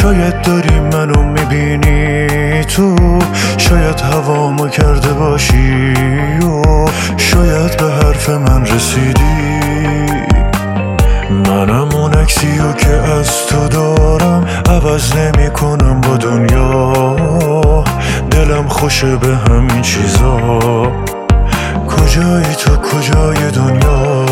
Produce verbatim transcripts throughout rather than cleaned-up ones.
شاید داری منو میبینی تو، شاید هوامو کرده باشی و شاید به حرف من رسیدی. منم اون عکسیو که از تو دارم عوض نمی کنم با دنیا. دلم خوشه به همین چیزا. کجایی تو کجای دنیا؟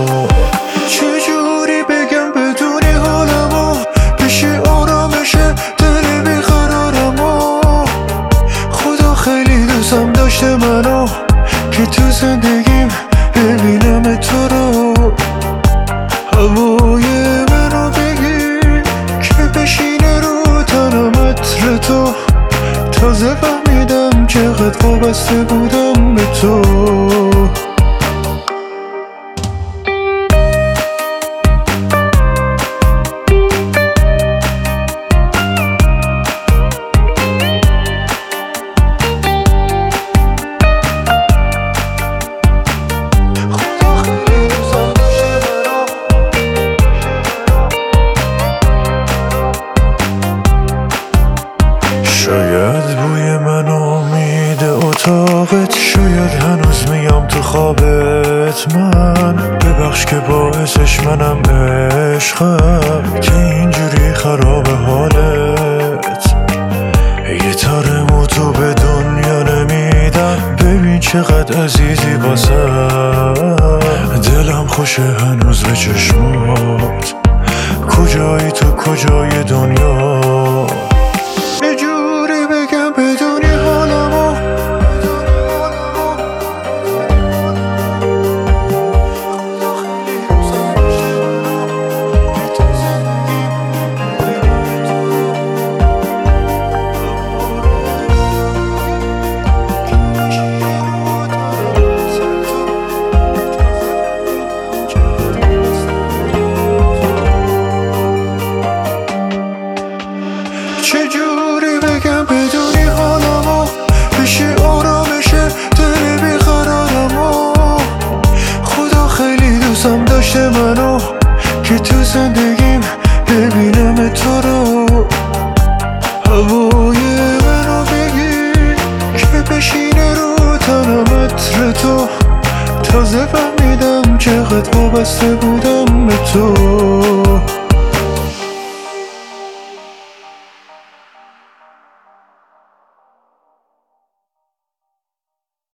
چجوری بگم بدونی حالمو بشه آرامشه دل بیقرارمو. خدا خیلی دوستم داشته منو که تو زندگیم ببینم تو رو. هوای منو بگیر که بشینه رو تنم عطر تو. تازه فهمیدم چقدر وابسته بودم به تو. شاید بوی من امید اتاقت، شاید هنوز میام تو خوابت. من ببخش که باعثش منم عشقم که اینجوری خراب حالت. یه تارمو تو به دنیا نمیدم، ببین چقدر عزیزی واسم. دلم خوشه هنوز به چشمات. کجایی تو کجای دنیا؟ چجوری بگم بدونی حالمو بشه آرامشه دل بیقرارمو. خدا خیلی دوستم داشته منو که تو زندگیم ببینم تو رو. هوای منو بگیر که بشینه رو تنم عطر تو. تازه فهمیدم چقدر وابسته بودم به تو.